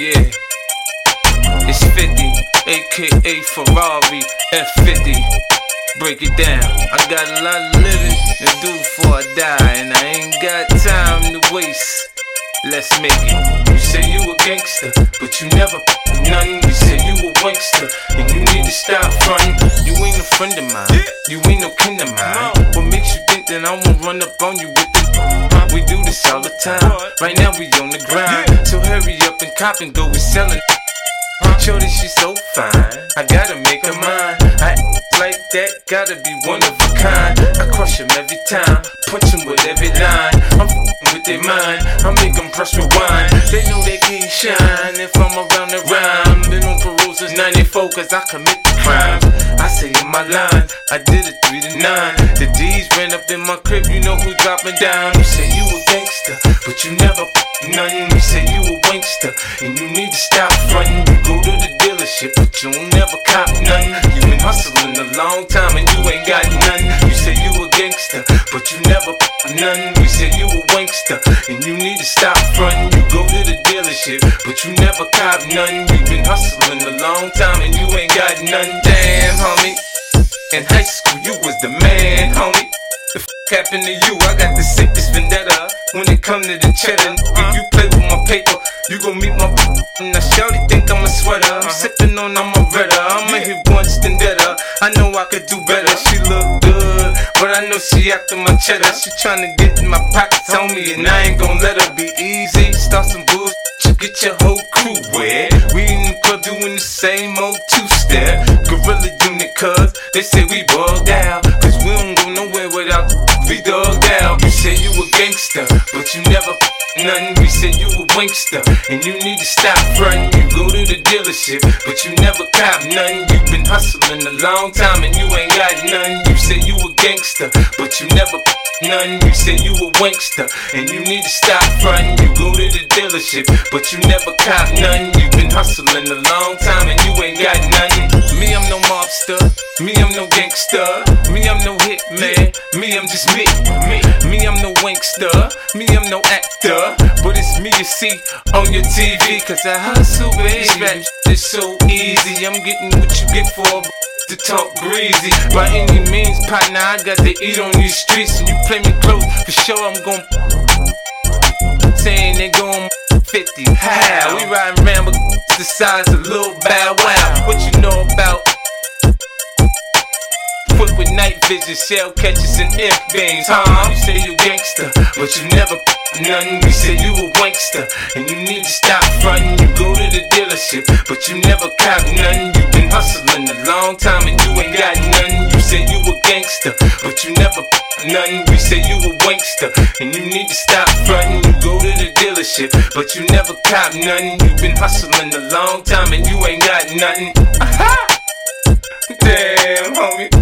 Yeah, it's 50, aka Ferrari F50. Break it down. I got a lot of living to do before I die, and I ain't got time to waste. Let's make it. You say you a gangster, but you never nothing. You say you a wankster, and you need to stop frontin'. You ain't a friend of mine, you ain't no kin of mine. What makes you think that I won't run up on you with it? We do this all the time. Right now we on the grind, so hurry up and cop and go. We sellin'. Shorty, she's so fine, I gotta make her mine. I like that, gotta be one of a kind. I crush 'em every time, punch 'em with every line. I'm with their mind, I make 'em press rewind. They know they can't shine if I'm around the rhyme. Been on parole since 94 cause I commit the crimes. I say in my line, I did it 3 to 9. The D's ran up in my crib, you know who dropping down. You say you a gangster, but you never nothing. You say you a wankster, and you need to stop frontin'. You go to the dealership, but you don't never cop nothing. You been hustling a long time and you ain't got nothing. You say you a gangster, but you never nothing. You say you a wankster, and you need to stop frontin'. You go to the dealership, but you never cop nothing. You been hustling a long time and you ain't got nothing. Damn, homie, in high school you was the man, homie. The f happened to you? I got the sickest vendetta. When it come to the cheddar, if you play with my paper, you gon' meet my now shawty think I'm a sweater. I'm sippin' on, I'm a redder. I'ma hit once then deader. I know I could do better. She look good, but I know she after my cheddar. She tryna get in my pockets on me, and I ain't gon' let her be easy. Start some bullshit, you get your whole crew wet. We in the club doing the same old two-step. Gorilla unit, cuz they say we bugged out, cause we don't go nowhere without we dogged out. You say you a gangster, but you never nothing. We say you a wankster, and you need to stop frontin'. You go to the dealership, but you never cop nothing. You been hustling a long time and you ain't got nothing. You say you a gangster, but you never nothing. You say you a wankster, and you need to stop frontin'. You go to the dealership, but you never cop nothing. You been hustling a long time and you ain't got nothing. Me, I'm no mobster. Me, I'm no gangster. Me, I'm no hitman. Me, I'm just me. Me, I'm no wankster. Me, I'm no actor. But it's me you see on your TV, cause I hustle, baby. Rap is so easy. I'm getting what you get for to talk greasy. By any means, partner, I got to eat on these streets. And you play me close, for sure I'm gon' saying they gon' 50. How? We riding around with the size of Lil Bow Wow. What you know about quick with night vision, shell catches and F-beams, huh? You say you gangster, but you never nothing. We say you a wankster, and you need to stop frontin'. You go to the dealership, but you never cop nothing. You been hustling a long time and you ain't got nothing. You say you a gangster, but you never nothing. We say you a wankster, and you need to stop frontin'. You go to the dealership, but you never cop nothing. You been hustling a long time and you ain't got nothing. Damn, homie.